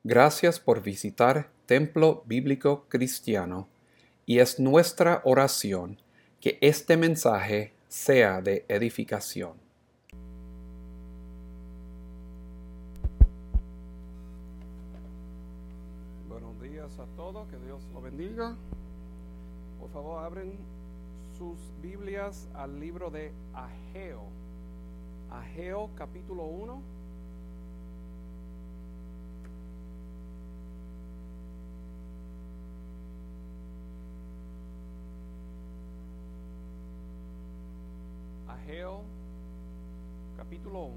Gracias por visitar Templo Bíblico Cristiano y es nuestra oración que este mensaje sea de edificación. Buenos días a todos, que Dios lo bendiga. Por favor, abren sus Biblias al libro de Ageo. Ageo capítulo 1. Ageo capítulo 1.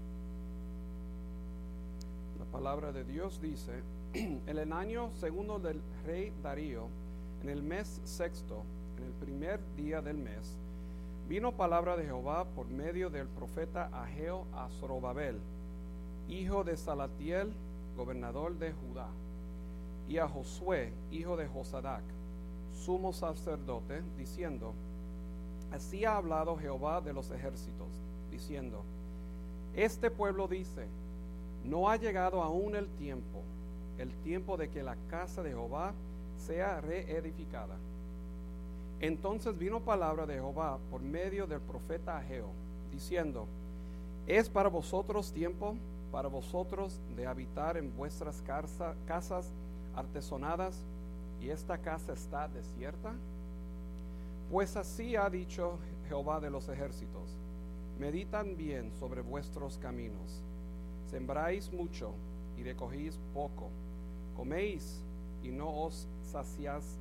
La palabra de Dios dice: en el año segundo del rey Darío, en el mes sexto, en el primer día del mes, vino palabra de Jehová por medio del profeta Ageo a Zorobabel, hijo de Salatiel, gobernador de Judá, y a Josué, hijo de Josadac, sumo sacerdote, diciendo: así ha hablado Jehová de los ejércitos, diciendo: este pueblo dice, no ha llegado aún el tiempo de que la casa de Jehová sea reedificada. Entonces vino palabra de Jehová por medio del profeta Ageo, diciendo: es para vosotros tiempo, para vosotros de habitar en vuestras casas artesonadas, y esta casa está desierta. Pues así ha dicho Jehová de los ejércitos: meditan bien sobre vuestros caminos. Sembráis mucho y recogéis poco. Coméis y no os saciáis.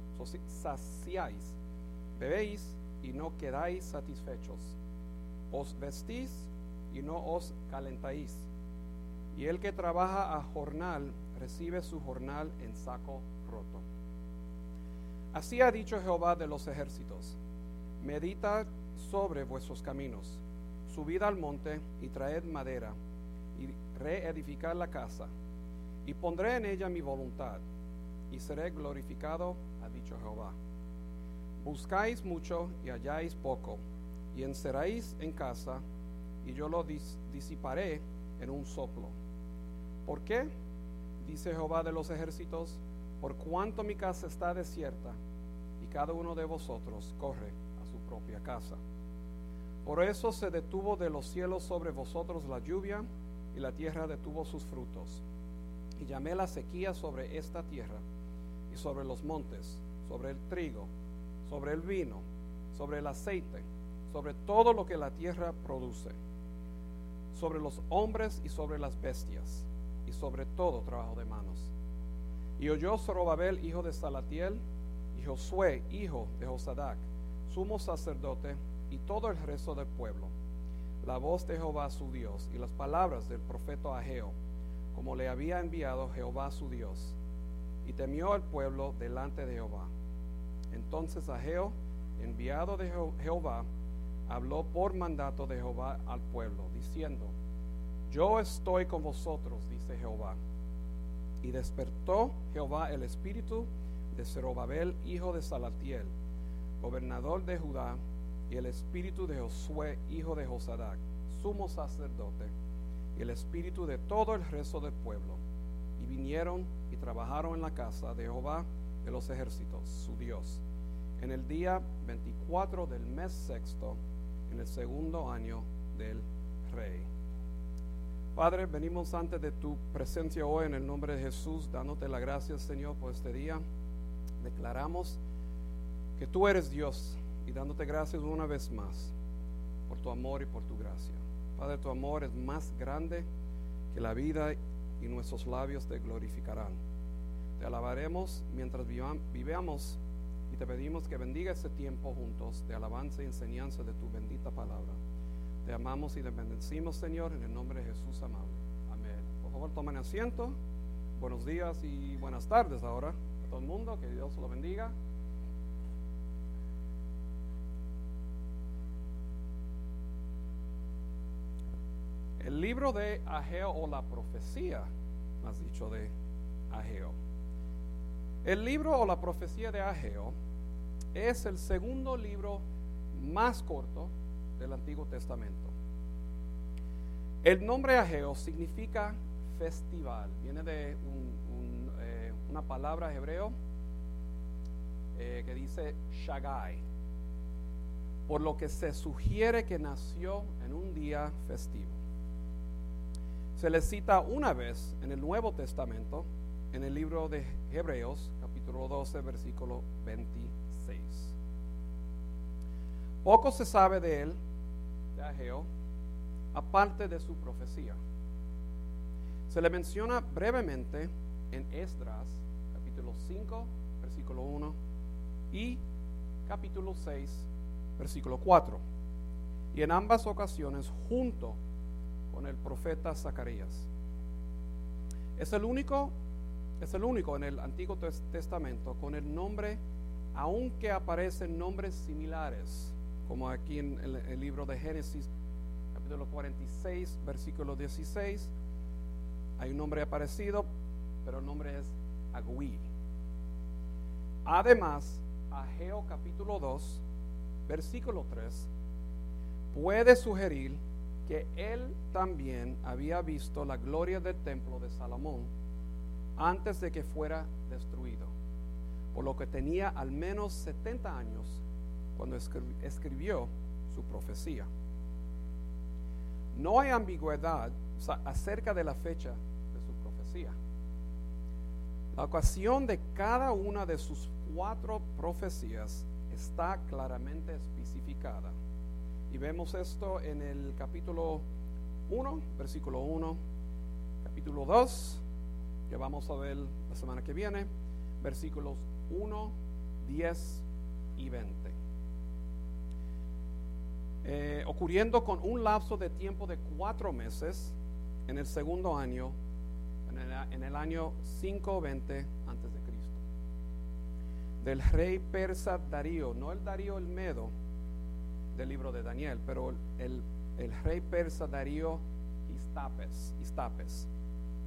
Bebéis y no quedáis satisfechos. Os vestís y no os calentáis. Y el que trabaja a jornal recibe su jornal en saco roto. Así ha dicho Jehová de los ejércitos: meditad sobre vuestros caminos, subid al monte y traed madera, y reedificad la casa, y pondré en ella mi voluntad, y seré glorificado, ha dicho Jehová. Buscáis mucho y halláis poco, y encerráis en casa, y yo lo disiparé en un soplo. ¿Por qué? Dice Jehová de los ejércitos: por cuanto mi casa está desierta, y cada uno de vosotros corre a su propia casa. Por eso se detuvo de los cielos sobre vosotros la lluvia, y la tierra detuvo sus frutos. Y llamé la sequía sobre esta tierra, y sobre los montes, sobre el trigo, sobre el vino, sobre el aceite, sobre todo lo que la tierra produce, sobre los hombres y sobre las bestias, y sobre todo trabajo de manos. Y oyó Zorobabel, hijo de Salatiel, y Josué, hijo de Josadac, sumo sacerdote, y todo el resto del pueblo, la voz de Jehová su Dios, y las palabras del profeta Ageo, como le había enviado Jehová su Dios. Y temió el pueblo delante de Jehová. Entonces Ageo, enviado de Jehová, habló por mandato de Jehová al pueblo, diciendo: yo estoy con vosotros, dice Jehová. Y despertó Jehová el espíritu de Zorobabel, hijo de Salatiel, gobernador de Judá, y el espíritu de Josué, hijo de Josadac, sumo sacerdote, y el espíritu de todo el resto del pueblo. Y vinieron y trabajaron en la casa de Jehová de los ejércitos, su Dios, en el día 24 del mes sexto, en el segundo año del rey. Padre, venimos ante de tu presencia hoy en el nombre de Jesús, dándote las gracias, Señor, por este día. Declaramos que tú eres Dios, y dándote gracias una vez más por tu amor y por tu gracia. Padre, tu amor es más grande que la vida, y nuestros labios te glorificarán. Te alabaremos mientras vivamos, y te pedimos que bendiga este tiempo juntos de alabanza y enseñanza de tu bendita palabra. Te amamos y te bendecimos, Señor, en el nombre de Jesús amable. Amén. Por favor, tomen asiento. Buenos días y buenas tardes ahora a todo el mundo. Que Dios lo bendiga. El libro de Ageo, o la profecía, más dicho, de Ageo. El libro o la profecía de Ageo es el segundo libro más corto del Antiguo Testamento. El nombre Ageo significa festival. Viene de una palabra hebreo que dice Shagai, por lo que se sugiere que nació en un día festivo. Se le cita una vez en el Nuevo Testamento, en el libro de Hebreos, capítulo 12, versículo 26. Poco se sabe de él, de Ageo, aparte de su profecía. Se le menciona brevemente en Esdras, capítulo 5, versículo 1, y capítulo 6, versículo 4, y en ambas ocasiones junto con el profeta Zacarías. Es el único en el Antiguo Testamento con el nombre, aunque aparecen nombres similares, como aquí en el libro de Génesis, capítulo 46, versículo 16, hay un nombre aparecido, pero el nombre es Agui. Además, Ageo capítulo 2, versículo 3, puede sugerir que él también había visto la gloria del templo de Salomón antes de que fuera destruido, por lo que tenía al menos 70 años cuando escribió su profecía. No hay ambigüedad acerca de la fecha de su profecía. La ocasión de cada una de sus 4 profecías está claramente especificada. Y vemos esto en el capítulo 1, versículo 1, capítulo 2, que vamos a ver la semana que viene, versículos 1, 10 y 20. Ocurriendo con un lapso de tiempo de 4 meses en el segundo año, en el año 520 antes de Cristo, del rey persa Darío, no el Darío el Medo del libro de Daniel, pero el rey persa Darío Istapes.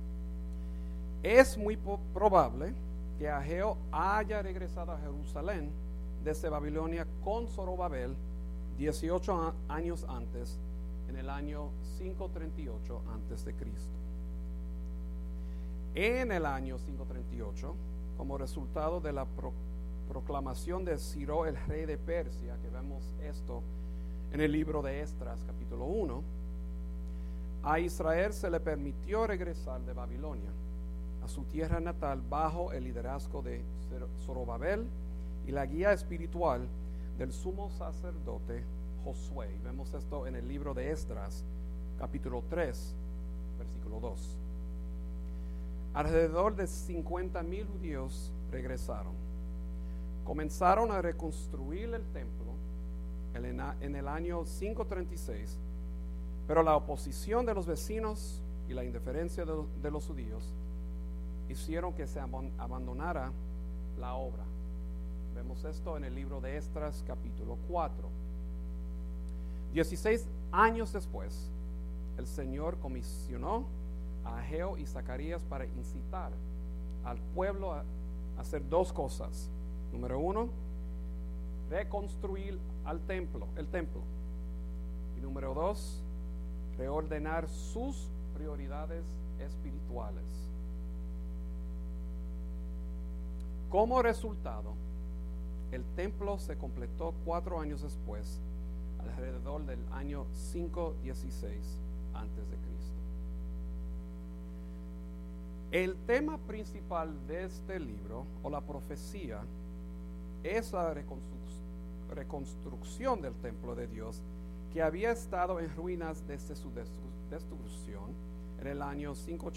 Es muy probable que Ageo haya regresado a Jerusalén desde Babilonia con Zorobabel 18 años antes, en el año 538 antes de Cristo. En el año 538, como resultado de la proclamación de Ciro, el rey de Persia, que vemos esto en el libro de Esdras, capítulo 1, a Israel se le permitió regresar de Babilonia a su tierra natal bajo el liderazgo de Zorobabel y la guía espiritual del sumo sacerdote Josué. Vemos esto en el libro de Esdras, capítulo 3, versículo 2. Alrededor de 50,000 judíos regresaron. Comenzaron a reconstruir el templo en el año 536, pero la oposición de los vecinos y la indiferencia de los judíos hicieron que se abandonara la obra. Vemos esto en el libro de Esdras, capítulo 4. 16 años después, el Señor comisionó a Ageo y Zacarías para incitar al pueblo a hacer 2 cosas. Número 1, reconstruir el templo. Y número 2, reordenar sus prioridades espirituales. Como resultado, el templo se completó 4 años después, alrededor del año 516 antes de Cristo. El tema principal de este libro, o la profecía, es la reconstrucción del templo de Dios, que había estado en ruinas desde su destrucción en el año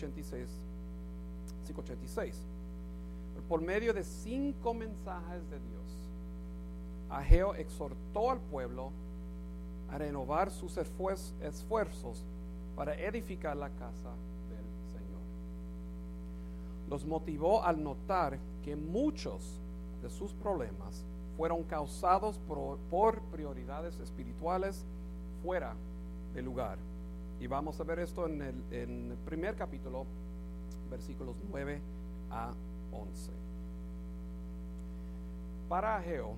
586. Por medio de 5 mensajes de Dios, Ageo exhortó al pueblo a renovar sus esfuerzos para edificar la casa del Señor. Los motivó al notar que muchos de sus problemas fueron causados por prioridades espirituales fuera del lugar. Y vamos a ver esto en el primer capítulo, versículos 9 a 11. Para Ageo,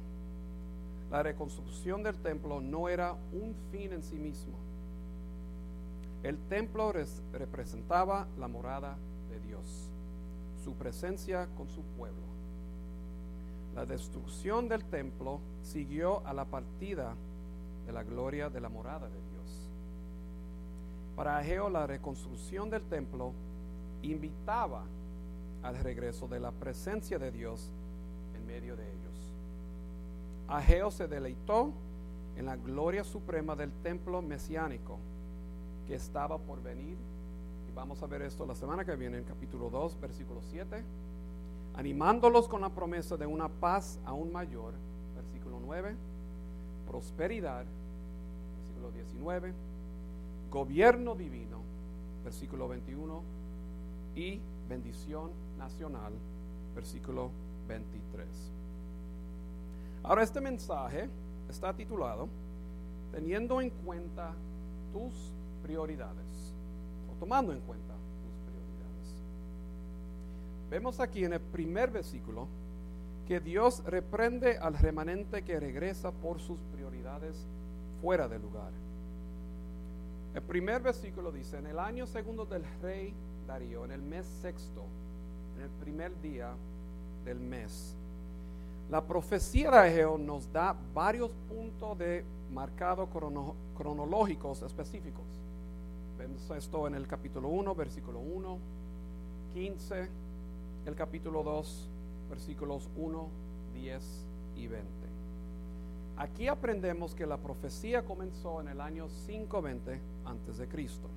la reconstrucción del templo no era un fin en sí mismo. El templo representaba la morada de Dios, su presencia con su pueblo. La destrucción del templo siguió a la partida de la gloria de la morada de Dios. Para Ageo, la reconstrucción del templo invitaba al regreso de la presencia de Dios en medio de ellos. Ageo se deleitó en la gloria suprema del templo mesiánico que estaba por venir. Y vamos a ver esto la semana que viene en capítulo 2, versículo 7. Animándolos con la promesa de una paz aún mayor, versículo 9. Prosperidad, versículo 19. Gobierno divino, versículo 21. Y bendición nacional, versículo 23. Ahora este mensaje está titulado Teniendo en cuenta tus prioridades, o tomando en cuenta tus prioridades. Vemos aquí en el primer versículo que Dios reprende al remanente que regresa por sus prioridades fuera del lugar. El primer versículo dice: en el año segundo del rey Darío, en el mes sexto, en el primer día del mes. La profecía de Ageo nos da varios puntos de marcados cronológicos específicos. Vemos esto en el capítulo 1, versículo 1, 15, el capítulo 2, versículos 1, 10 y 20. Aquí aprendemos que la profecía comenzó en el año 520 antes de Cristo.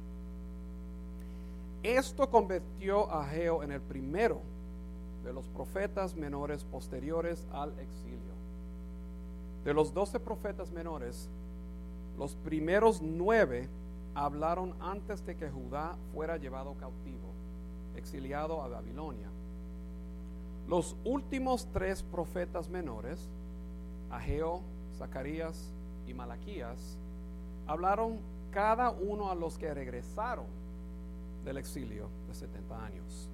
Esto convirtió a Ageo en el primero de los profetas menores posteriores al exilio. De los 12 profetas menores, los primeros 9 hablaron antes de que Judá fuera llevado cautivo, exiliado a Babilonia. Los últimos 3 profetas menores, Ageo, Zacarías y Malaquías, hablaron cada uno a los que regresaron del exilio de 70 años.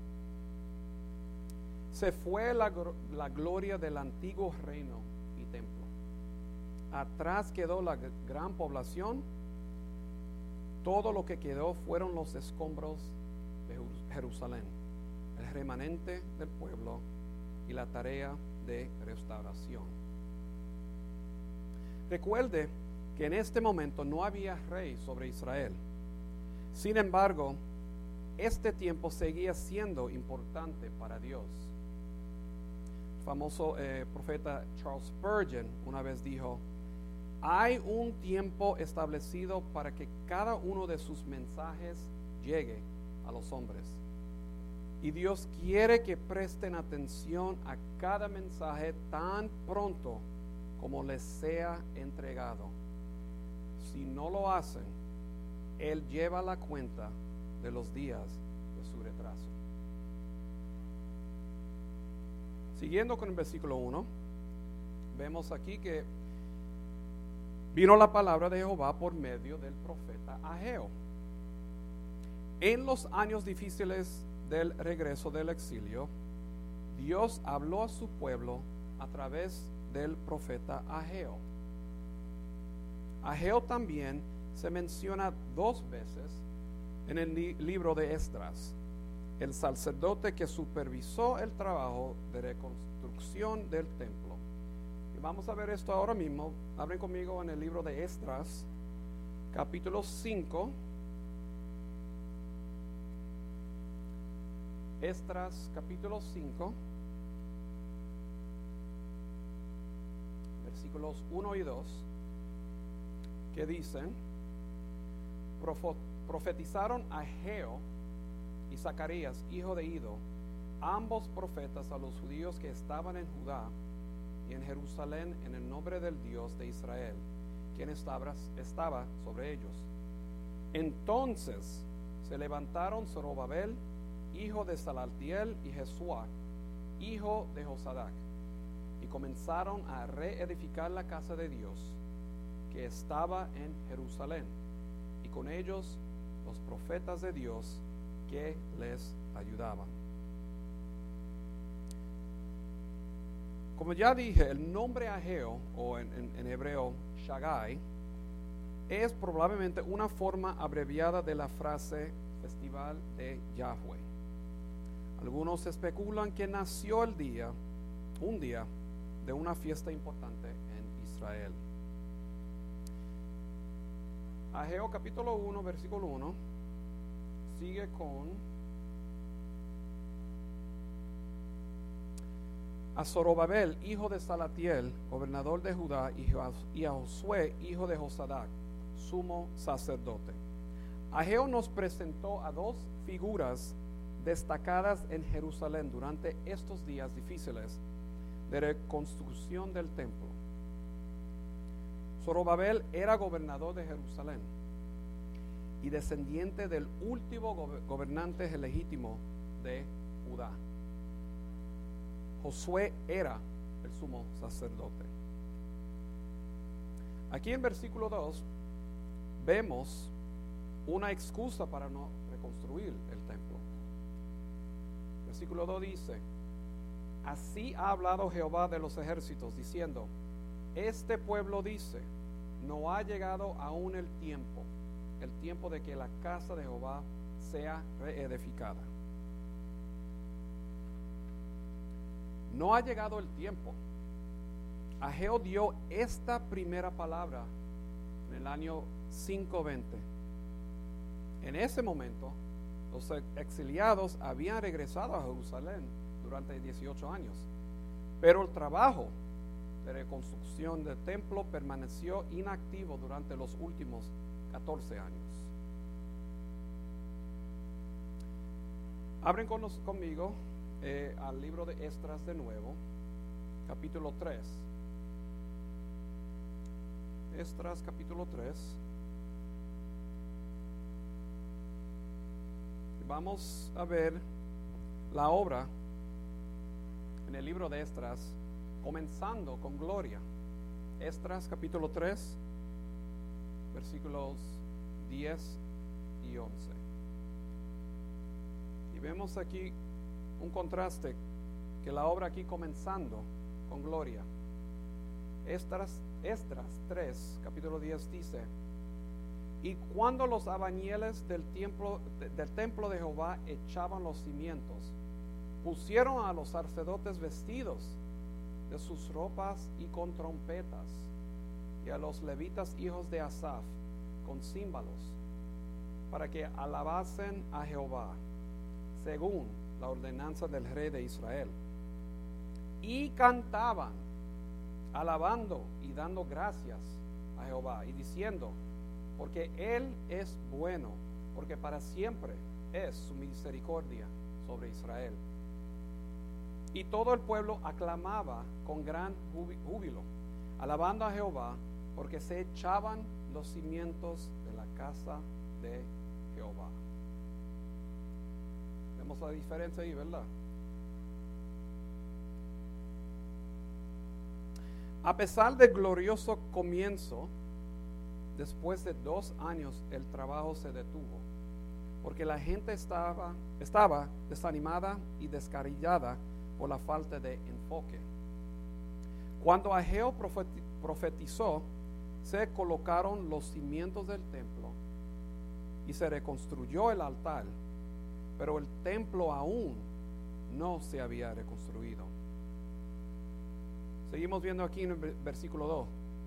Se fue la gloria del antiguo reino y templo. Atrás quedó la gran población. Todo lo que quedó fueron los escombros de Jerusalén, el remanente del pueblo y la tarea de restauración. Recuerde que en este momento no había rey sobre Israel. Sin embargo, este tiempo seguía siendo importante para Dios. El famoso profeta Charles Spurgeon una vez dijo: hay un tiempo establecido para que cada uno de sus mensajes llegue a los hombres. Y Dios quiere que presten atención a cada mensaje tan pronto como les sea entregado. Si no lo hacen, Él lleva la cuenta de los días de su retraso. Siguiendo con el versículo 1, vemos aquí que vino la palabra de Jehová por medio del profeta Ageo. En los años difíciles del regreso del exilio, Dios habló a su pueblo a través del profeta Ageo. Ageo también se menciona 2 veces en el libro de Esdras, el sacerdote que supervisó el trabajo de reconstrucción del templo. Y vamos a ver esto ahora mismo. Abren conmigo en el libro de Esdras, capítulo 5. Esdras, capítulo 5, versículos 1 y 2, que dicen: profetizaron Ageo y Zacarías, hijo de Ido, ambos profetas, a los judíos que estaban en Judá y en Jerusalén, en el nombre del Dios de Israel, quien estaba sobre ellos. Entonces se levantaron Zorobabel, hijo de Salatiel, y Jesúa, hijo de Josadac, y comenzaron a reedificar la casa de Dios que estaba en Jerusalén, y con ellos los profetas de Dios que les ayudaban. Como ya dije, el nombre Ageo, o en hebreo Shagai, es probablemente una forma abreviada de la frase Festival de Yahweh. Algunos especulan que nació un día de una fiesta importante en Israel. Ageo capítulo 1, versículo 1, sigue con: a Zorobabel, hijo de Salatiel, gobernador de Judá, y a Josué, hijo de Josadac, sumo sacerdote. Ageo nos presentó a dos figuras destacadas en Jerusalén durante estos días difíciles de reconstrucción del templo. Zorobabel era gobernador de Jerusalén y descendiente del último gobernante legítimo de Judá. Josué era el sumo sacerdote. Aquí en versículo 2 vemos una excusa para no reconstruir el templo. Versículo 2 dice: así ha hablado Jehová de los ejércitos, diciendo: este pueblo dice, no ha llegado aún el tiempo de que la casa de Jehová sea reedificada. No ha llegado el tiempo. Ageo dio esta primera palabra en el año 520. En ese momento, los exiliados habían regresado a Jerusalén durante 18 años, pero el trabajo de reconstrucción del templo permaneció inactivo durante los últimos 14 años. Abren conmigo al libro de Esdras de nuevo, capítulo 3. Esdras capítulo 3. Vamos a ver la obra en el libro de Esdras, comenzando con gloria. Esdras capítulo 3, versículos 10 y 11. Y vemos aquí un contraste, que la obra aquí comenzando con gloria. Esdras 3, capítulo 10 dice: y cuando los albañiles del templo de Jehová echaban los cimientos, pusieron a los sacerdotes vestidos de sus ropas y con trompetas, y a los levitas hijos de Asaf con címbalos, para que alabasen a Jehová, según la ordenanza del rey de Israel. Y cantaban, alabando y dando gracias a Jehová, y diciendo: porque Él es bueno, porque para siempre es su misericordia sobre Israel. Y todo el pueblo aclamaba con gran júbilo, alabando a Jehová, porque se echaban los cimientos de la casa de Jehová. Vemos la diferencia ahí, ¿verdad? A pesar del glorioso comienzo, después de 2 años el trabajo se detuvo, porque la gente estaba desanimada y descarriada por la falta de enfoque. Cuando Ageo profetizó, se colocaron los cimientos del templo y se reconstruyó el altar, pero el templo aún no se había reconstruido. Seguimos viendo aquí en el versículo 2.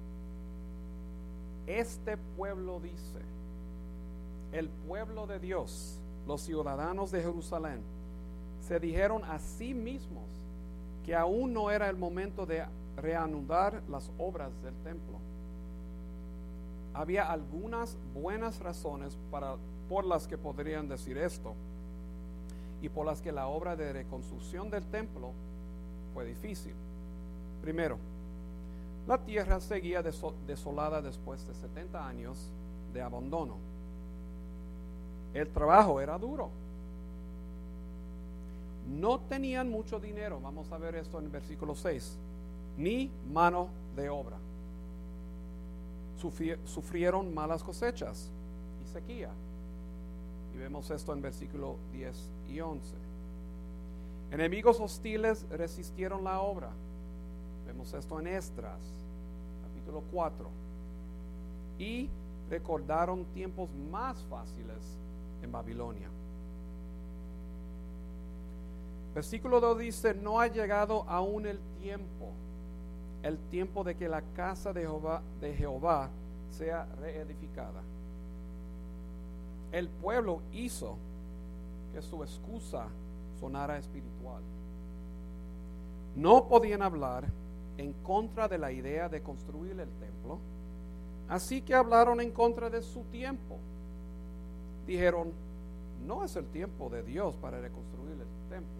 Este pueblo dice, el pueblo de Dios, los ciudadanos de Jerusalén, se dijeron a sí mismos que aún no era el momento de reanudar las obras del templo. Había algunas buenas razones por las que podrían decir esto, y por las que la obra de reconstrucción del templo fue difícil. Primero, la tierra seguía desolada después de 70 años de abandono. El trabajo era duro. No tenían mucho dinero, vamos a ver esto en el versículo 6, ni mano de obra. Sufrieron malas cosechas y sequía. Y vemos esto en versículo 10 y 11. Enemigos hostiles resistieron la obra. Vemos esto en Esdras, capítulo 4. Y recordaron tiempos más fáciles en Babilonia. Versículo 2 dice, no ha llegado aún el tiempo de que la casa de Jehová sea reedificada. El pueblo hizo que su excusa sonara espiritual. No podían hablar en contra de la idea de construir el templo, así que hablaron en contra de su tiempo. Dijeron, no es el tiempo de Dios para reconstruir el templo.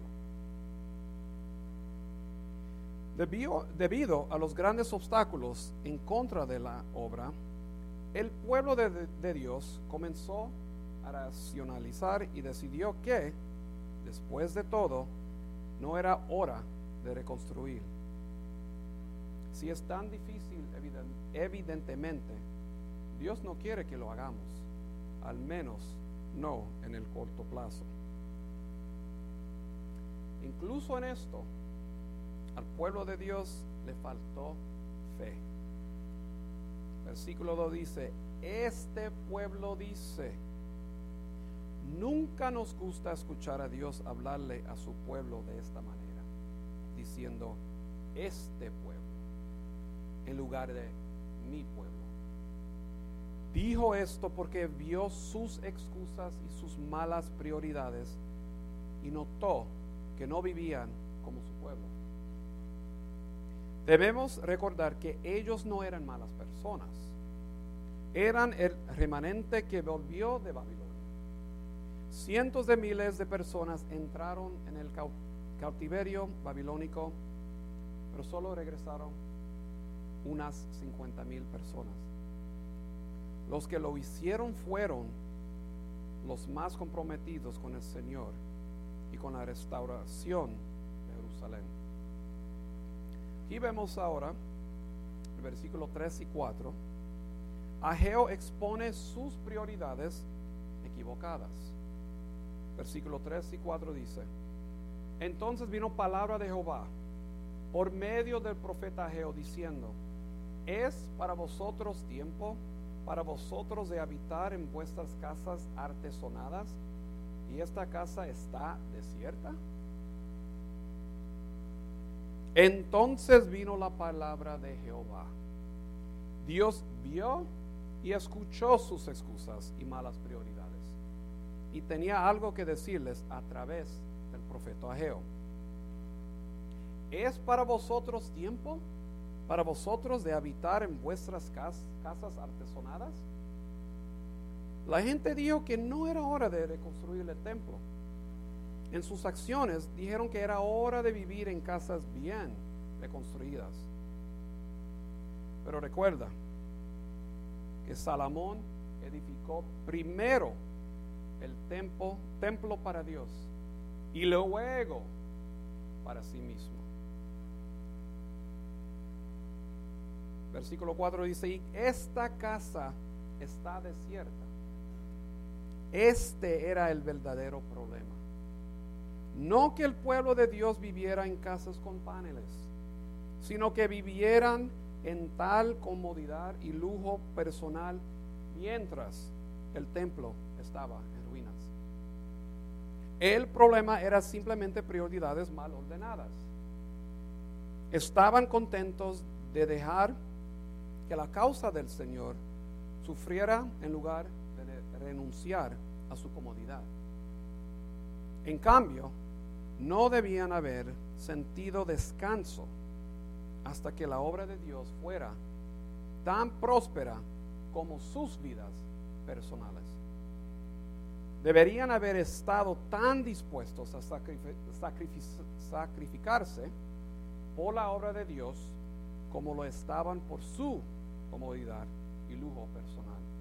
Debido a los grandes obstáculos en contra de la obra, el pueblo de Dios comenzó a racionalizar y decidió que, después de todo, no era hora de reconstruir. Si es tan difícil, evidentemente, Dios no quiere que lo hagamos, al menos no en el corto plazo. Incluso en esto, al pueblo de Dios le faltó fe. Versículo 2 dice, este pueblo dice, nunca nos gusta escuchar a Dios hablarle a su pueblo de esta manera, diciendo, este pueblo, en lugar de mi pueblo. Dijo esto porque vio sus excusas y sus malas prioridades y notó que no vivían como su pueblo. Debemos recordar que ellos no eran malas personas. Eran el remanente que volvió de Babilonia. Cientos de miles de personas entraron en el cautiverio babilónico, pero solo regresaron unas 50,000 personas. Los que lo hicieron fueron los más comprometidos con el Señor y con la restauración de Jerusalén. Y vemos ahora, el versículo 3 y 4, Ageo expone sus prioridades equivocadas. Versículo 3 y 4 dice, entonces vino palabra de Jehová por medio del profeta Ageo diciendo, ¿es para vosotros tiempo, para vosotros de habitar en vuestras casas artesonadas, y esta casa está desierta? Entonces vino la palabra de Jehová. Dios vio y escuchó sus excusas y malas prioridades, y tenía algo que decirles a través del profeta Ageo. ¿Es para vosotros tiempo, para vosotros de habitar en vuestras casas artesonadas? La gente dijo que no era hora de reconstruir el templo. En sus acciones dijeron que era hora de vivir en casas bien reconstruidas. Pero recuerda que Salomón edificó primero el templo para Dios y luego para sí mismo. Versículo 4 dice, y esta casa está desierta. Este era el verdadero problema. No que el pueblo de Dios viviera en casas con paneles, sino que vivieran en tal comodidad y lujo personal mientras el templo estaba en ruinas. El problema era simplemente prioridades mal ordenadas. Estaban contentos de dejar que la causa del Señor sufriera en lugar de renunciar a su comodidad. En cambio, no debían haber sentido descanso hasta que la obra de Dios fuera tan próspera como sus vidas personales. Deberían haber estado tan dispuestos a sacrificarse por la obra de Dios como lo estaban por su comodidad y lujo personal.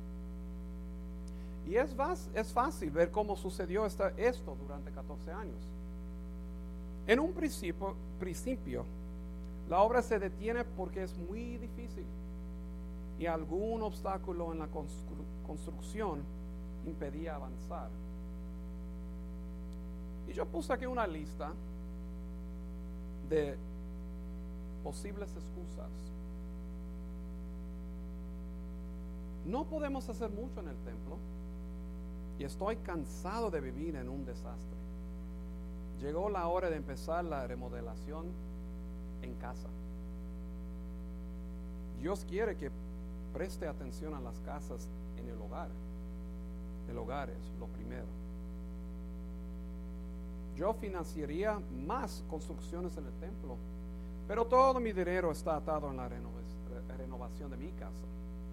Y es fácil ver cómo sucedió esto durante 14 años. En un principio, la obra se detiene porque es muy difícil y algún obstáculo en la construcción impedía avanzar. Y yo puse aquí una lista de posibles excusas. No podemos hacer mucho en el templo y estoy cansado de vivir en un desastre. Llegó la hora de empezar la remodelación en casa. Dios quiere que preste atención a las casas en el hogar. El hogar es lo primero. Yo financiaría más construcciones en el templo, pero todo mi dinero está atado en la renovación de mi casa.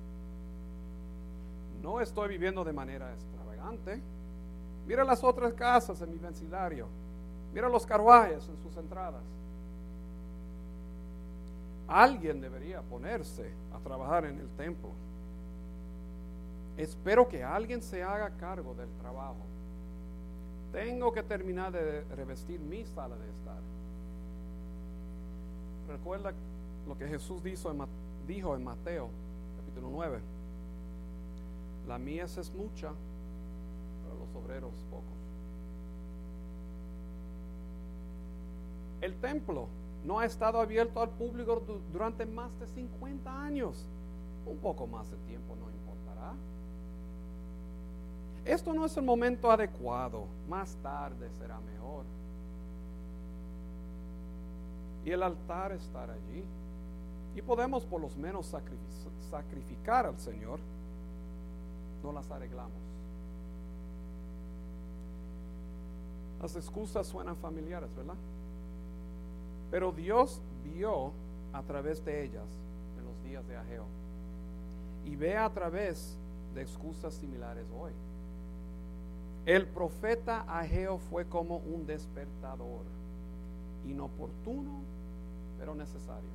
No estoy viviendo de manera extravagante. Mira las otras casas en mi vecindario. Mira los carruajes en sus entradas. Alguien debería ponerse a trabajar en el templo. Espero que alguien se haga cargo del trabajo. Tengo que terminar de revestir mi sala de estar. Recuerda lo que Jesús dijo en Mateo, capítulo 9. La mies es mucha, pero los obreros pocos. El templo no ha estado abierto al público durante más de 50 años. Un poco más de tiempo no importará. Esto no es el momento adecuado. Más tarde será mejor. Y el altar estará allí. Y podemos por lo menos sacrificar al Señor. No las arreglamos. Las excusas suenan familiares, ¿verdad? Pero Dios vio a través de ellas en los días de Ageo. Y ve a través de excusas similares hoy. El profeta Ageo fue como un despertador, inoportuno, pero necesario.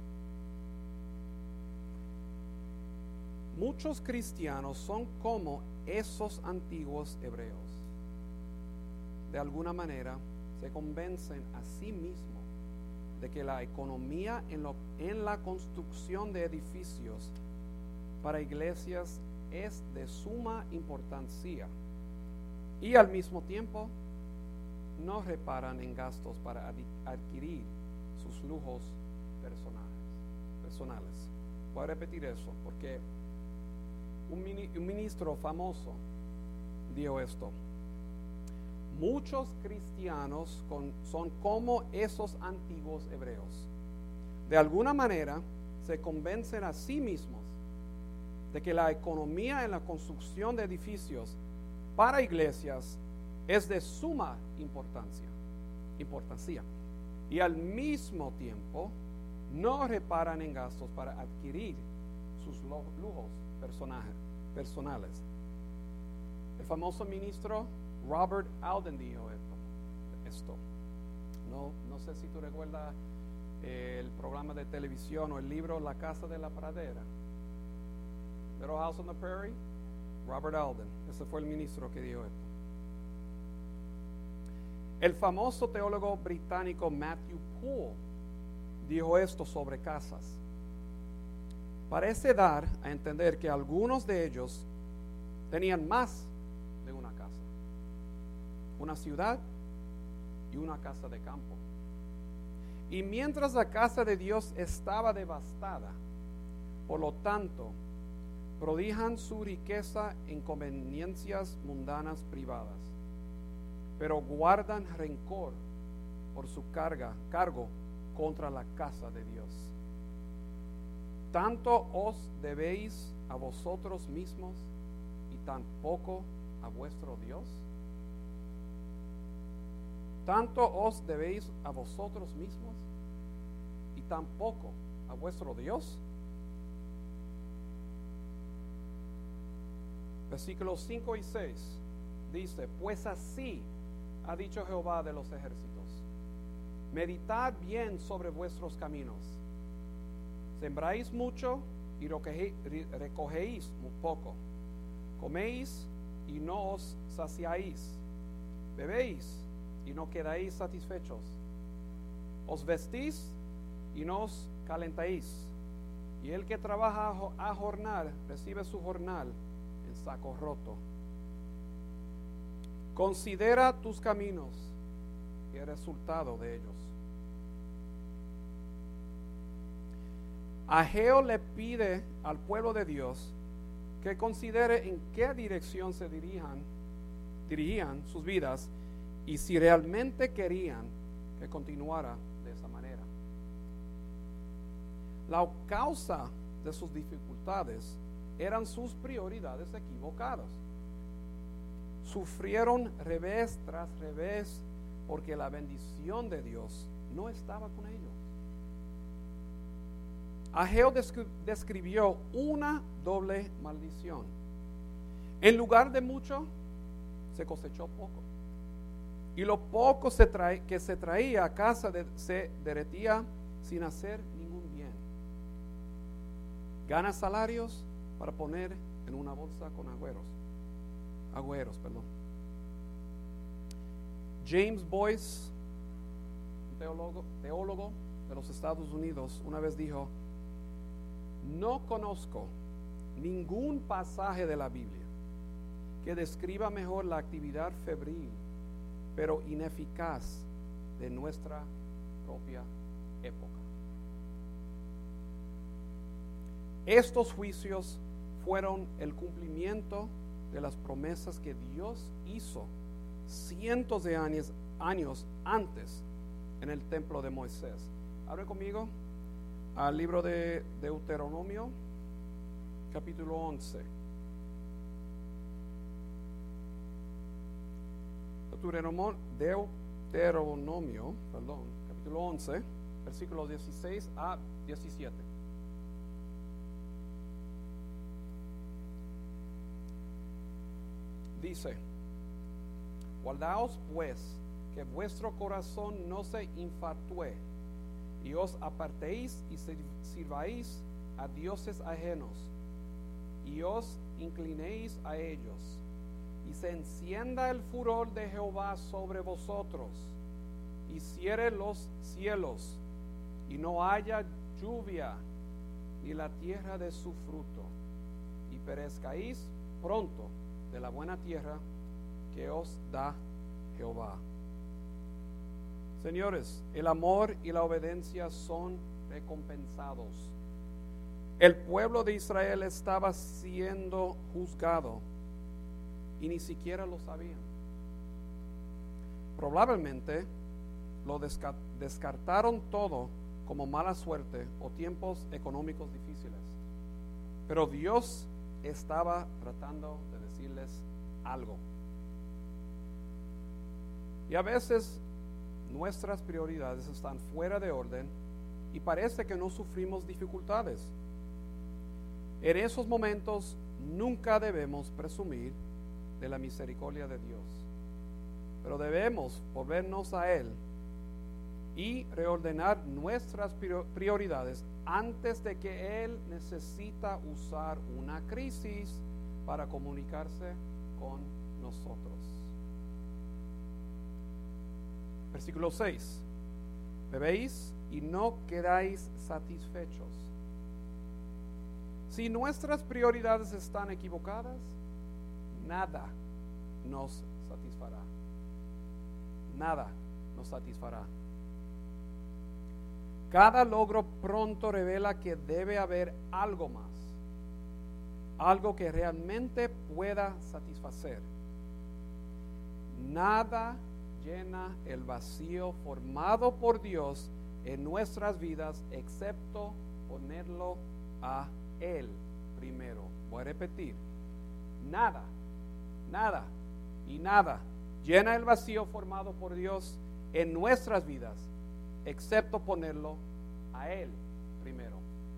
Muchos cristianos son como esos antiguos hebreos. De alguna manera se convencen a sí mismos de que la economía en la construcción de edificios para iglesias es de suma importancia y al mismo tiempo no reparan en gastos para adquirir sus lujos personales. Voy a repetir eso porque un ministro famoso dijo esto: muchos cristianos son como esos antiguos hebreos. De alguna manera se convencen a sí mismos de que la economía en la construcción de edificios para iglesias es de suma importancia y al mismo tiempo no reparan en gastos para adquirir sus lujos personales. El famoso ministro Robert Alden dijo esto. No sé si tú recuerdas el programa de televisión o el libro La Casa de la Pradera, Little House on the Prairie. Robert Alden, ese fue el ministro que dijo esto. El famoso teólogo británico Matthew Poole dijo esto sobre casas. Parece dar a entender que algunos de ellos tenían más de una casa, una ciudad y una casa de campo. Y mientras la casa de Dios estaba devastada, por lo tanto, prodigan su riqueza en conveniencias mundanas privadas, pero guardan rencor por su cargo contra la casa de Dios. Tanto os debéis a vosotros mismos y tan poco a vuestro Dios. Tanto os debéis a vosotros mismos y tan poco a vuestro Dios. Versículos 5 y 6 dice: pues así ha dicho Jehová de los ejércitos, meditad bien sobre vuestros caminos. Sembráis mucho y recogéis muy poco. Coméis y no os saciáis. Bebéis y no quedáis satisfechos. Os vestís y no os calentáis. Y el que trabaja a jornal recibe su jornal en saco roto. Considera tus caminos y el resultado de ellos. Ageo le pide al pueblo de Dios que considere en qué dirección se dirigían sus vidas y si realmente querían que continuara de esa manera. La causa de sus dificultades eran sus prioridades equivocadas. Sufrieron revés tras revés porque la bendición de Dios no estaba con ellos. Ageo describió una doble maldición. En lugar de mucho, se cosechó poco. Y lo poco que se traía a casa se derretía sin hacer ningún bien. Gana salarios para poner en una bolsa con agüeros. James Boyce, un teólogo de los Estados Unidos, una vez dijo: no conozco ningún pasaje de la Biblia que describa mejor la actividad febril, pero ineficaz, de nuestra propia época. Estos juicios fueron el cumplimiento de las promesas que Dios hizo cientos de años antes en el templo de Moisés. Abre conmigo al libro de Deuteronomio, capítulo 11. Deuteronomio, capítulo 11, versículos 16 a 17. Dice: guardaos pues que vuestro corazón no se infatué y os apartéis y sirváis a dioses ajenos y os inclinéis a ellos, y se encienda el furor de Jehová sobre vosotros, y cierre los cielos, y no haya lluvia, ni la tierra de su fruto, y perezcáis pronto de la buena tierra que os da Jehová. Señores, el amor y la obediencia son recompensados. El pueblo de Israel estaba siendo juzgado y ni siquiera lo sabían. Probablemente lo descartaron todo como mala suerte o tiempos económicos difíciles. Pero Dios estaba tratando de decirles algo. Y a veces nuestras prioridades están fuera de orden y parece que no sufrimos dificultades. En esos momentos nunca debemos presumir de la misericordia de Dios, pero debemos volvernos a Él y reordenar nuestras prioridades antes de que Él necesita usar una crisis para comunicarse con nosotros. Versículo 6. Bebéis y no quedáis satisfechos. Si nuestras prioridades están equivocadas, nada nos satisfará. Nada nos satisfará. Cada logro pronto revela que debe haber algo más, algo que realmente pueda satisfacer. Nada llena el vacío formado por Dios en nuestras vidas excepto ponerlo a Él primero. Voy a repetir: nada y nada llena el vacío formado por Dios en nuestras vidas excepto ponerlo a Él primero.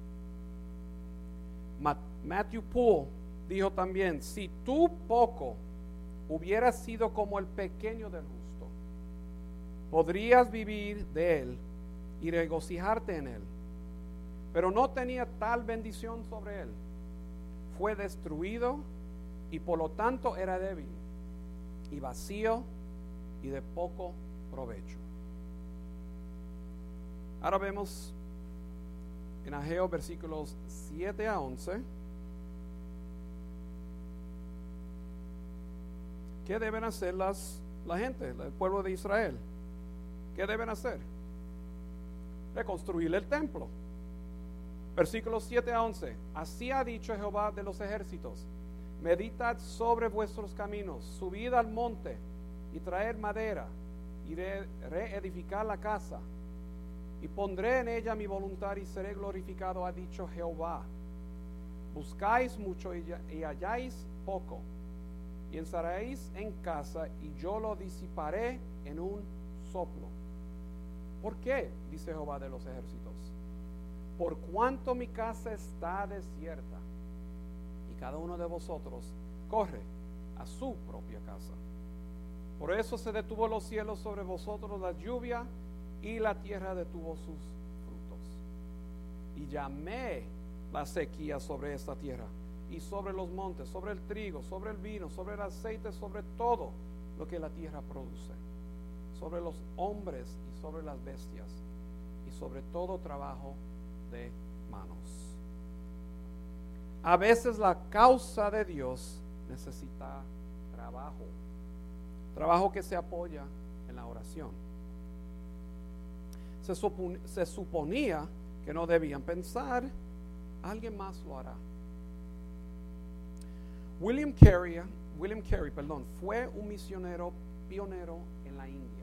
Matthew Poole dijo también: si tú poco hubieras sido como el pequeño del justo, podrías vivir de él y regocijarte en él. Pero no tenía tal bendición sobre él. Fue destruido y por lo tanto era débil y vacío y de poco provecho. Ahora vemos en Ageo versículos 7 a 11 ¿qué deben hacer la gente, el pueblo de Israel? ¿Qué deben hacer? Reconstruir el templo. Versículos 7 a 11. Así ha dicho Jehová de los ejércitos: meditad sobre vuestros caminos, subid al monte y traed madera y reedificar la casa, y pondré en ella mi voluntad y seré glorificado, ha dicho Jehová. Buscáis mucho y halláis poco, y encerraréis en casa y yo lo disiparé en un soplo. ¿Por qué? Dice Jehová de los ejércitos. Por cuanto mi casa está desierta y cada uno de vosotros corre a su propia casa. Por eso se detuvo los cielos sobre vosotros la lluvia y la tierra detuvo sus frutos. Y llamé la sequía sobre esta tierra y sobre los montes, sobre el trigo, sobre el vino, sobre el aceite, sobre todo lo que la tierra produce, sobre los hombres y sobre las bestias y sobre todo trabajo de manos. A veces la causa de Dios necesita trabajo que se apoya en la oración. Se suponía que no debían pensar, alguien más lo hará. William Carey, fue un misionero pionero en la India.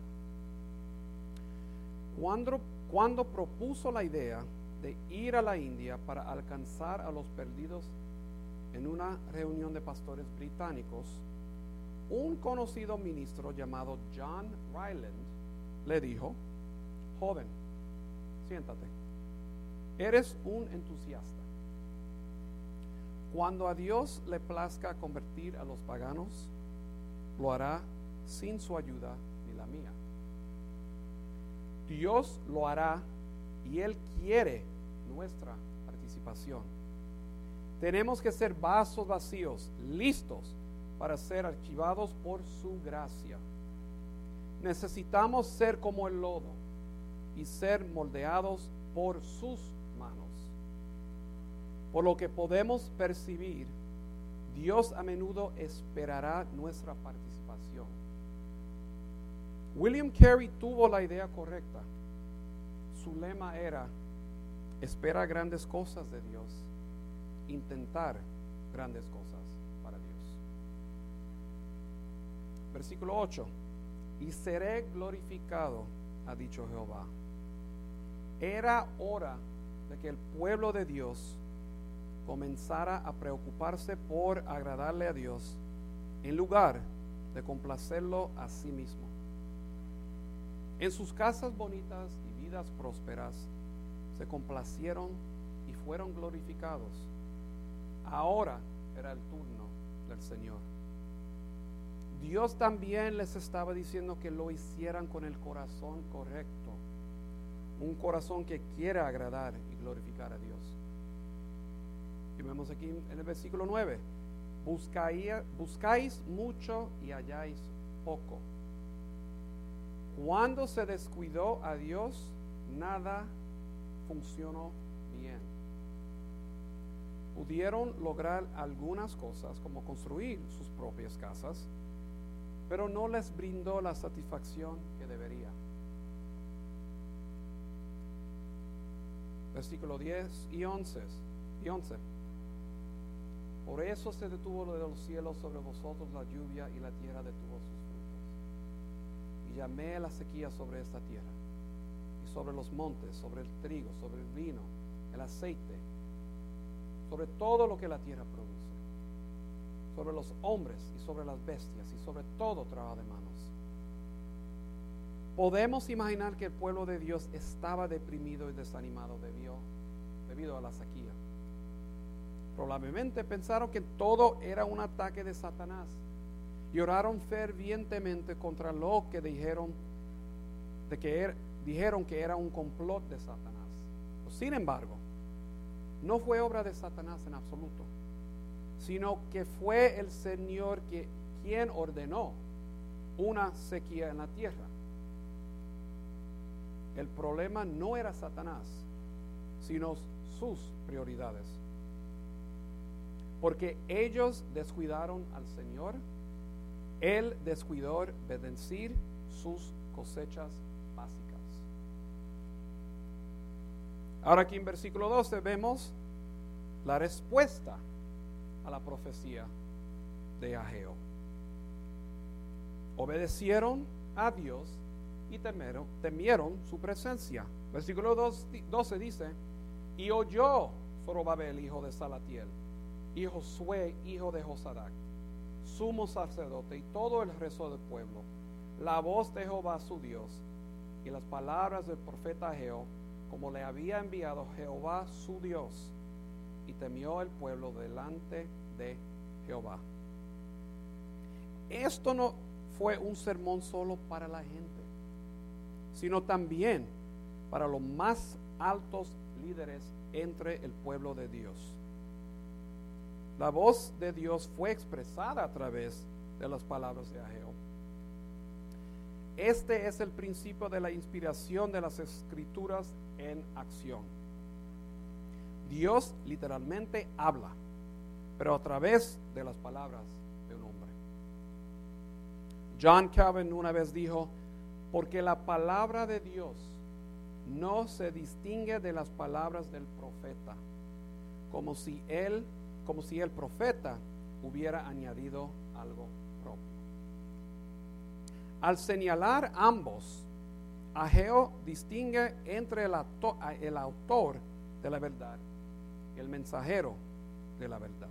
Cuando propuso la idea de ir a la India para alcanzar a los perdidos en una reunión de pastores británicos, un conocido ministro llamado John Ryland le dijo: joven, siéntate, eres un entusiasta. Cuando a Dios le plazca convertir a los paganos, lo hará sin su ayuda ni la mía. Dios lo hará y Él quiere nuestra participación. Tenemos que ser vasos vacíos, listos para ser archivados por su gracia. Necesitamos ser como el lodo y ser moldeados por sus manos. Por lo que podemos percibir, Dios a menudo esperará nuestra participación. William Carey tuvo la idea correcta. Su lema era: espera grandes cosas de Dios, intentar grandes cosas para Dios. Versículo 8. Y seré glorificado, ha dicho Jehová. Era hora de que el pueblo de Dios comenzara a preocuparse por agradarle a Dios en lugar de complacerlo a sí mismo. En sus casas bonitas y vidas prósperas se complacieron y fueron glorificados. Ahora era el turno del Señor. Dios también les estaba diciendo que lo hicieran con el corazón correcto, un corazón que quiera agradar y glorificar a Dios. Y vemos aquí en el versículo 9: buscáis mucho y halláis poco. Cuando se descuidó a Dios, nada funcionó bien. Pudieron lograr algunas cosas, como construir sus propias casas, pero no les brindó la satisfacción que debería. Versículo 10 y 11. Por eso se detuvo de los cielos sobre vosotros la lluvia y la tierra detuvo sus frutos. Y llamé la sequía sobre esta tierra y sobre los montes, sobre el trigo, sobre el vino, el aceite, sobre todo lo que la tierra produce, sobre los hombres y sobre las bestias y sobre todo trabajo de manos. Podemos imaginar que el pueblo de Dios estaba deprimido y desanimado debido a la sequía. Probablemente pensaron que todo era un ataque de Satanás y oraron fervientemente contra lo que dijeron que era un complot de Satanás. Sin embargo, no fue obra de Satanás en absoluto, sino que fue el Señor quien ordenó una sequía en la tierra. El problema no era Satanás, sino sus prioridades. Porque ellos descuidaron al Señor, Él descuidó bendecir sus cosechas básicas. Ahora aquí en versículo 12 vemos la respuesta a la profecía de Ageo. Obedecieron a Dios y temieron su presencia. Versículo 12 dice: y oyó Zorobabel, hijo de Salatiel, y Josué, hijo de Josadac, sumo sacerdote, y todo el resto del pueblo, la voz de Jehová su Dios, y las palabras del profeta Ageo, como le había enviado Jehová su Dios, y temió el pueblo delante de Jehová. Esto no fue un sermón solo para la gente, sino también para los más altos líderes entre el pueblo de Dios. La voz de Dios fue expresada a través de las palabras de Ageo. Este es el principio de la inspiración de las Escrituras en acción. Dios literalmente habla, pero a través de las palabras de un hombre. John Calvin una vez dijo: porque la palabra de Dios no se distingue de las palabras del profeta, como si el profeta hubiera añadido algo propio. Al señalar ambos, Ageo distingue entre el autor de la verdad y el mensajero de la verdad.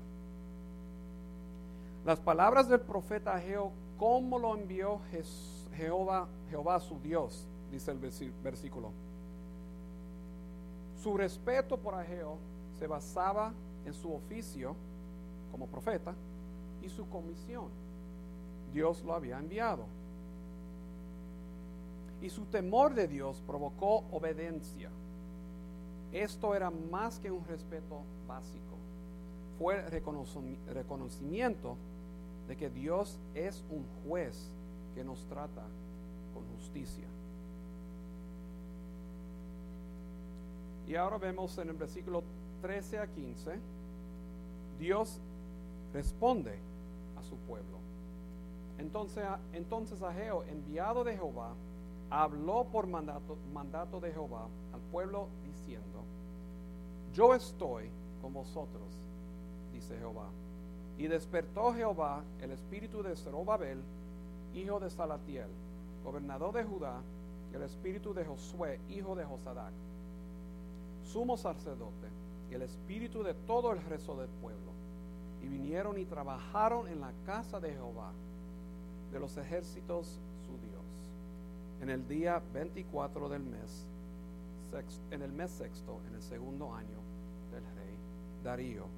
Las palabras del profeta Ageo, como lo envió Jehová su Dios, dice el versículo. Su respeto por Ageo se basaba en su oficio como profeta y su comisión. Dios lo había enviado. Y su temor de Dios provocó obediencia. Esto era más que un respeto básico. Fue el reconocimiento de que Dios es un juez que nos trata con justicia. Y ahora vemos en el versículo 13 a 15, Dios responde a su pueblo. Entonces Ageo, enviado de Jehová, habló por mandato de Jehová al pueblo diciendo: yo estoy con vosotros, dice Jehová. Y despertó Jehová el espíritu de Zorobabel, hijo de Salatiel, gobernador de Judá, y el espíritu de Josué, hijo de Josadac, sumo sacerdote, y el espíritu de todo el resto del pueblo. Y vinieron y trabajaron en la casa de Jehová de los ejércitos su Dios, en el día 24 del mes, en el mes sexto, en el segundo año del rey Darío.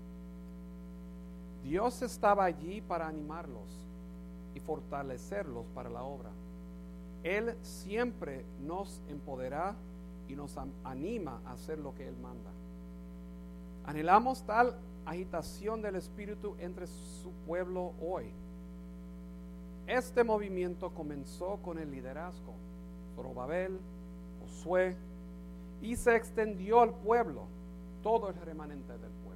Dios estaba allí para animarlos y fortalecerlos para la obra. Él siempre nos empodera y nos anima a hacer lo que Él manda. Anhelamos tal agitación del Espíritu entre su pueblo hoy. Este movimiento comenzó con el liderazgo, Zorobabel, Josué, y se extendió al pueblo, todo el remanente del pueblo.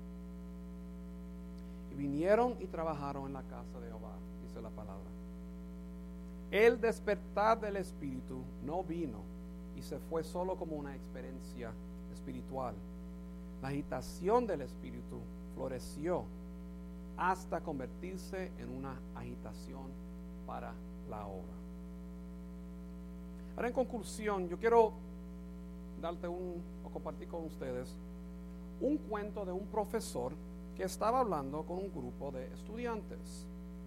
Y vinieron y trabajaron en la casa de Jehová, dice la palabra. El despertar del Espíritu no vino y se fue solo como una experiencia espiritual. La agitación del Espíritu floreció hasta convertirse en una agitación para la obra. Ahora, en conclusión, yo quiero compartir con ustedes un cuento de un profesor que estaba hablando con un grupo de estudiantes.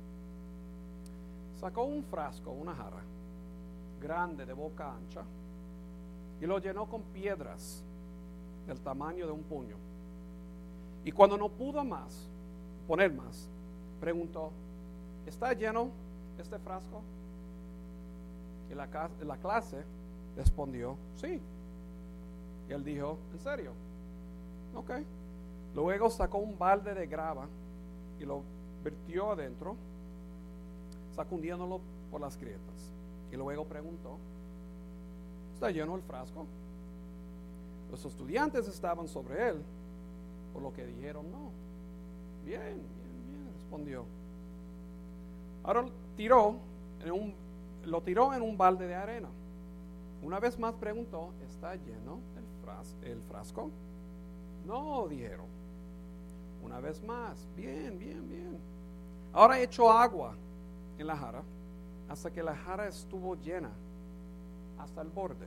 Sacó un frasco, una jarra grande de boca ancha, y lo llenó con piedras del tamaño de un puño. Y cuando no pudo poner más, preguntó: ¿está lleno este frasco? Y la clase respondió: sí. Y él dijo: ¿en serio? Ok. Luego sacó un balde de grava y lo vertió adentro, sacudiéndolo por las grietas. Y luego preguntó: ¿está lleno el frasco? Los estudiantes estaban sobre él, por lo que dijeron: no. Bien, respondió. Ahora lo tiró en un balde de arena. Una vez más preguntó, ¿está lleno el frasco? No, dijeron. Una vez más, bien. Ahora echó agua en la jarra hasta que la jarra estuvo llena hasta el borde.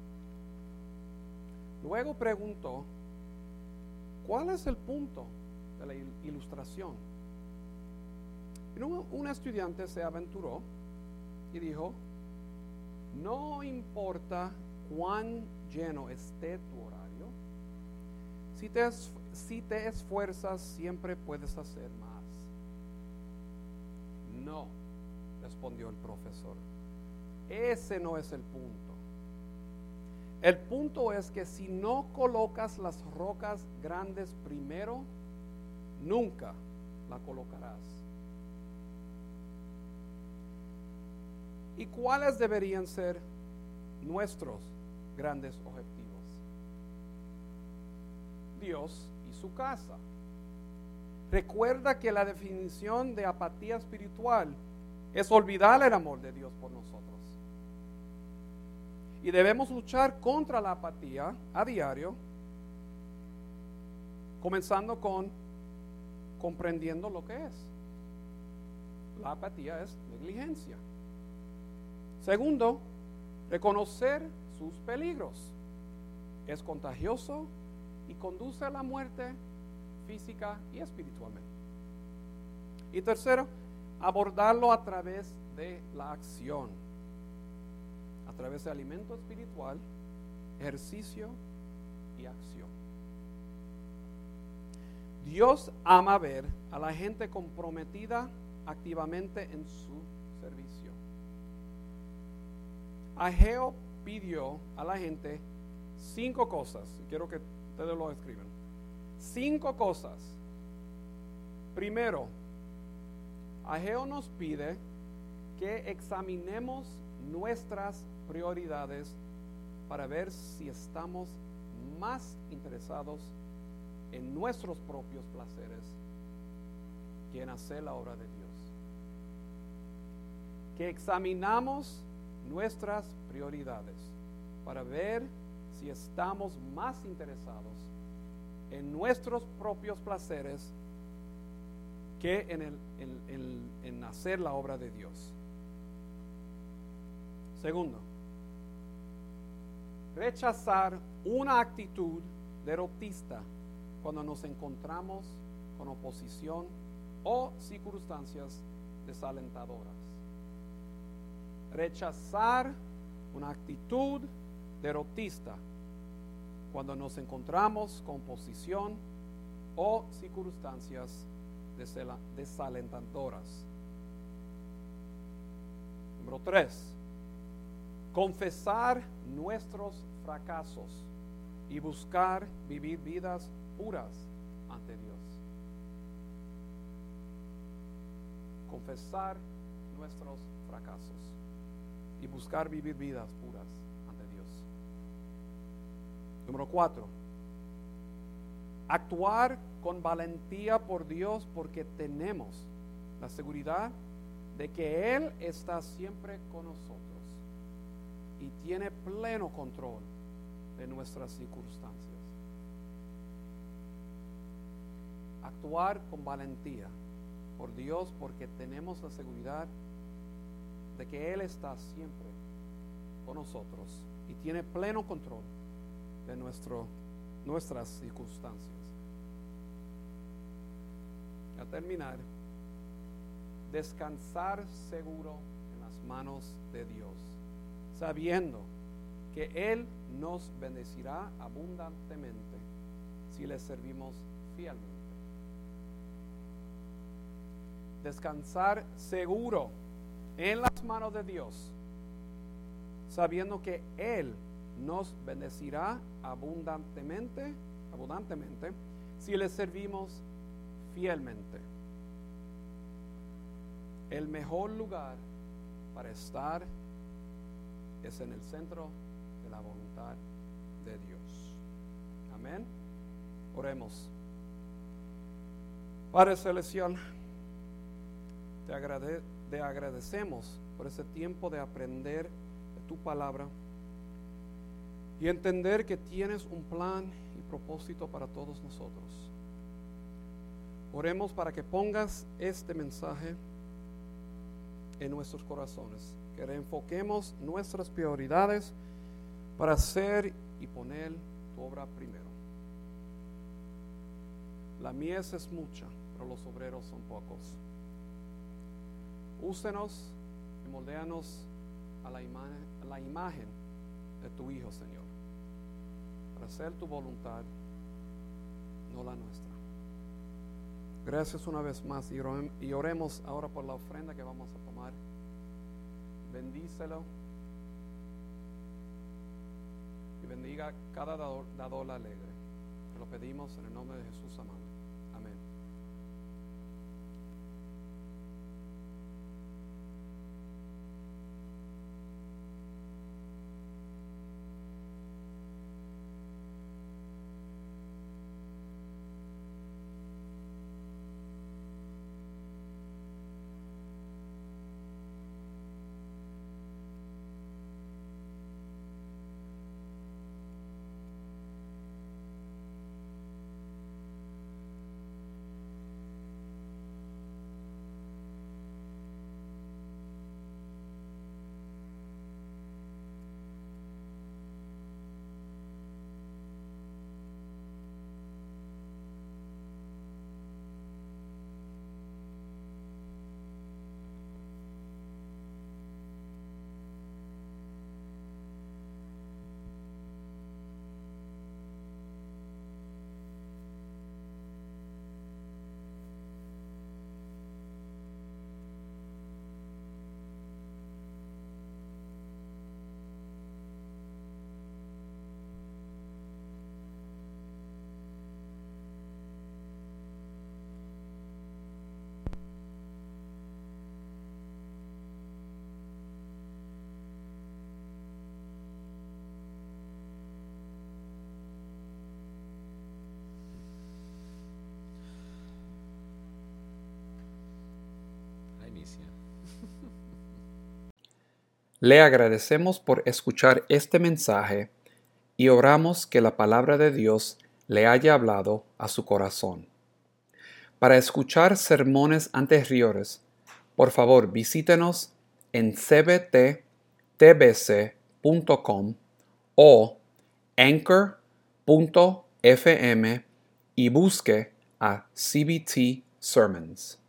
Luego preguntó, ¿cuál es el punto de la ilustración? Y un estudiante se aventuró y dijo, no importa cuán lleno esté tu horario, si te esfuerzas siempre puedes hacer más. No, respondió el profesor, ese no es el punto. El punto es que si no colocas las rocas grandes primero, nunca la colocarás. ¿Y cuáles deberían ser nuestros grandes objetivos? Dios y su casa. Recuerda que la definición de apatía espiritual es olvidar el amor de Dios por nosotros. Y debemos luchar contra la apatía a diario, comenzando con comprendiendo lo que es. La apatía es negligencia. Segundo, reconocer sus peligros. Es contagioso y conduce a la muerte física y espiritualmente. Y tercero, abordarlo a través de la acción, a través de alimento espiritual, ejercicio y acción. Dios ama ver a la gente comprometida activamente en su servicio. Ageo pidió a la gente 5 cosas. Quiero que ustedes lo escriban. 5 cosas. Primero, Ageo nos pide que examinemos nuestras prioridades para ver si estamos más interesados en nuestros propios placeres que en hacer la obra de Dios. Que examinamos nuestras prioridades para ver si estamos más interesados en nuestros propios placeres que en hacer la obra de Dios. Segundo, rechazar una actitud derrotista cuando nos encontramos con oposición o circunstancias desalentadoras. Rechazar una actitud derrotista cuando nos encontramos con oposición o circunstancias desalentadoras. Número 3. Confesar nuestros fracasos y buscar vivir vidas puras ante Dios. Confesar nuestros fracasos y buscar vivir vidas puras ante Dios. Número 4. Actuar con valentía por Dios porque tenemos la seguridad de que Él está siempre con nosotros y tiene pleno control de nuestras circunstancias. Actuar con valentía por Dios porque tenemos la seguridad de que Él está siempre con nosotros y tiene pleno control de nuestras circunstancias. A terminar, descansar seguro en las manos de Dios, sabiendo que Él nos bendecirá abundantemente si le servimos fielmente. Descansar seguro en las manos de Dios, sabiendo que Él nos bendecirá abundantemente si le servimos fielmente. El mejor lugar para estar es en el centro de la voluntad de Dios. Amén. Oremos. Padre Celestial, te agradecemos por ese tiempo de aprender de tu palabra. y entender que tienes un plan y propósito para todos nosotros. Oremos para que pongas este mensaje en nuestros corazones, que reenfoquemos nuestras prioridades para hacer y poner tu obra primero. La mies es mucha, pero los obreros son pocos. Úsenos y moldéanos a la imagen de tu Hijo, Señor, para hacer tu voluntad, no la nuestra. Gracias una vez más y oremos ahora por la ofrenda que vamos a tomar. Bendícelo y bendiga cada dador alegre. Te lo pedimos en el nombre de Jesús amado. Amén. Le agradecemos por escuchar este mensaje y oramos que la palabra de Dios le haya hablado a su corazón. Para escuchar sermones anteriores, por favor visítenos en cbttbc.com o anchor.fm y busque a CBT Sermons.